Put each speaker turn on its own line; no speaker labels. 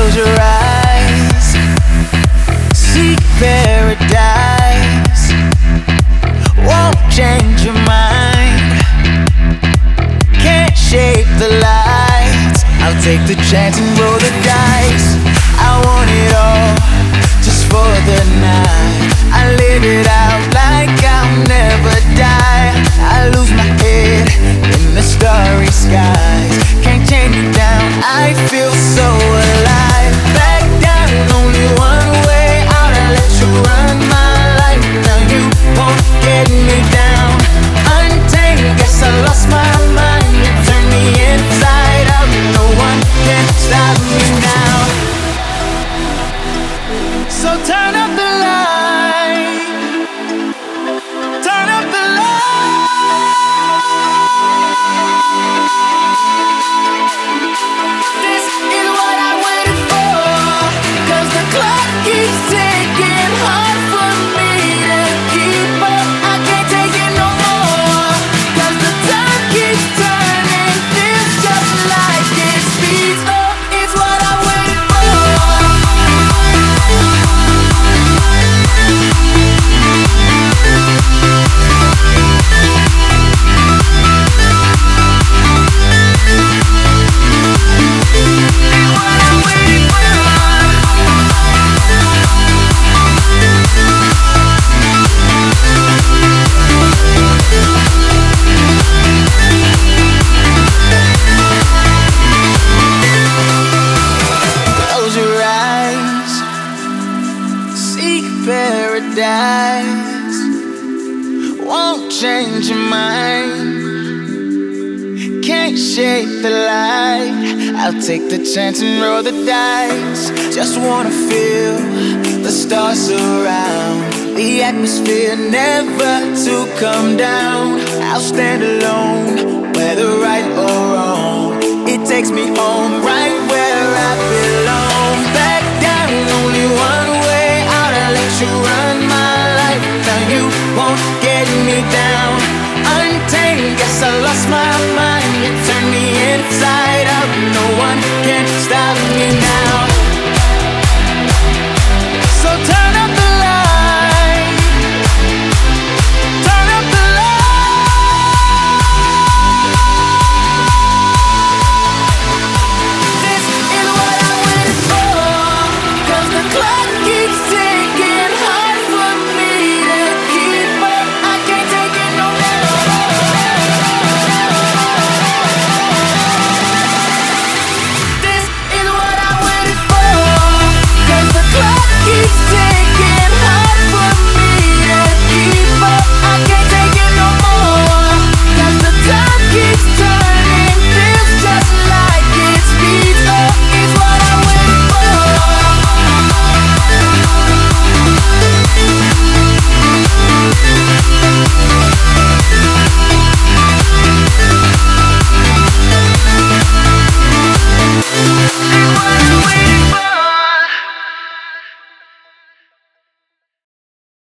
Close your eyes, seek paradise. Won't change your mind, can't shake the lights. I'll take the chance and roll the dice. I want it all, just for the night. I live it out like I'll never die. I lose my head in the starry skies. Can't chain me down, I feel so alive. Back down, only one way out. I let you run my life. Now you won't get me down. Untamed, guess I lost my mind. You turn me inside out. No one can stop me now. So turn up the light, turn up the light. This is what I waited for, 'cause the clock keeps ticking. Hard for me to keep up, I can't take it no more. 'Cause the time keeps turning, feels just like it speeds up. It's what I waited for. Close your eyes, seek paradise. Won't change your mind, can't shake the light. I'll take the chance and roll the dice. Just wanna feel the stars surround, the atmosphere never to come down. I'll stand alone, whether right or wrong. It takes me home, right where I belong. Back down, only one way out. I let you run my life. Now you won't get me down. Untamed, guess I lost my mind. You turn me inside out. No one can stop me now.